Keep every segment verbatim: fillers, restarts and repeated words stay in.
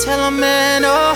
tell a man, oh.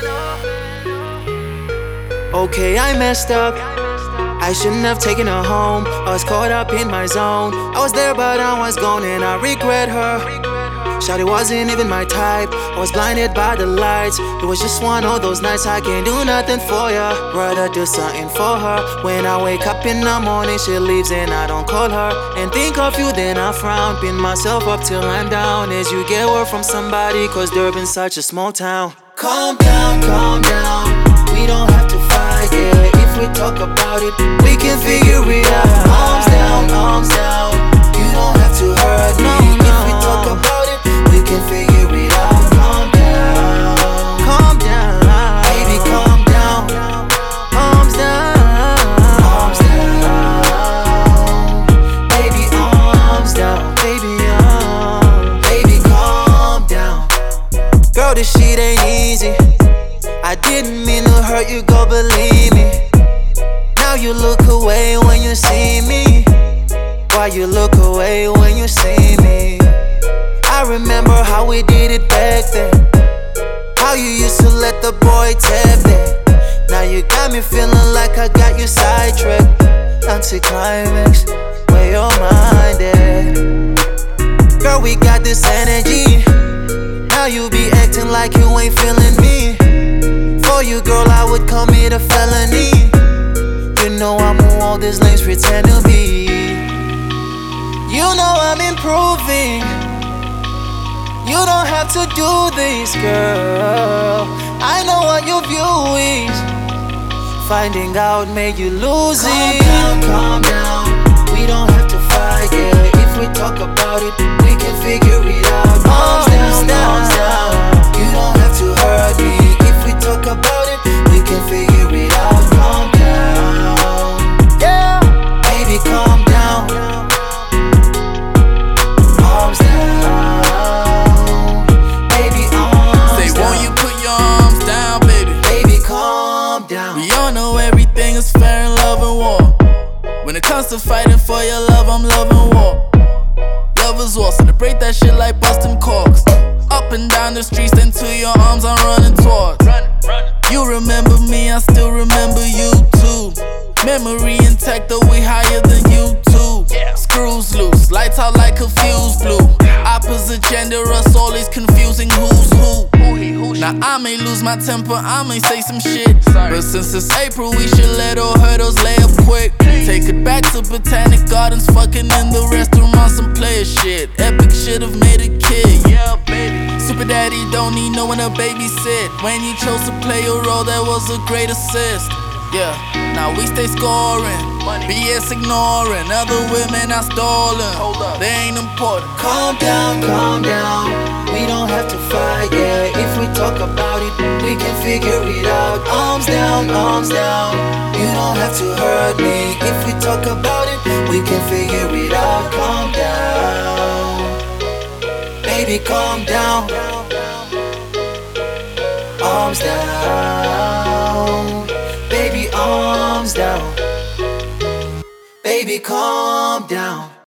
Okay, I messed up. I shouldn't have taken her home. I was caught up in my zone. I was there but I was gone and I regret her. Shawty wasn't even my type. I was blinded by the lights. It was just one of those nights I can't do nothing for ya. Rather do something for her. When I wake up in the morning, she leaves and I don't call her. And think of you, then I frown. Pin myself up till I'm down. As you get word from somebody, cause Durban's such a small town. Calm down, calm down. We don't have to fight, yeah. If we talk about it, we can figure it out. Arms down, arms down. You don't have to hurt me. If we talk about it, we can figure it out. Calm down, calm down, baby, calm down. Arms down, arms down, baby, arms down, baby, um, baby, calm down. Girl, this shit ain't easy. I didn't mean to hurt you, go believe me. Now you look away when you see me. Why you look away when you see me? I remember how we did it back then. How you used to let the boy tap that. Now you got me feeling like I got you sidetracked. Anticlimax, where your mind at? Girl, we got this energy. Now you be acting like you ain't feeling me. For you, girl, I would commit a felony. You know I'm who all these lanes pretend to be. You know I'm improving. You don't have to do this, girl. I know what your view is. Finding out made you lose it. Calm down, calm down. We don't have to fight, yeah. If we talk about it, we can figure it out. Arms down, arms down. You don't have to hurt me. If we talk about it, we can figure it out. Calm down, yeah. Baby, calm down. Arms down, baby, arms Say, down. won't you put your arms down, baby? Baby, calm down. We all know everything is fair in love and war. When it comes to fighting for your love, I'm loving war. Lovers war, celebrate that shit like bustin' corks. Up and down the streets, then to your arms I'm running towards. You remember me, I still remember you too. Memory intact, though we higher than you too. Screws loose, lights out like a fuse blew. Opposite gender, us always confusing who's who. Now I may lose my temper, I may say some shit. But since it's April, we should let all hurdles lay up quick. Take it back to Botanic Gardens, fucking in the restaurant on some player shit. Epic shit have made a kid, yeah baby. Super daddy don't need no one to babysit. When you chose to play a role, that was a great assist. Yeah, now we stay scoring, B S ignoring. Other women are stalling, they ain't important. Calm down, calm down. We don't have to fight, yeah. If we talk about it, we can figure it out. Arms down, arms down. You don't have to hurt me. If we talk about it, we can figure it out. Calm down, baby, calm down. Arms down, baby, arms down. Baby, calm down.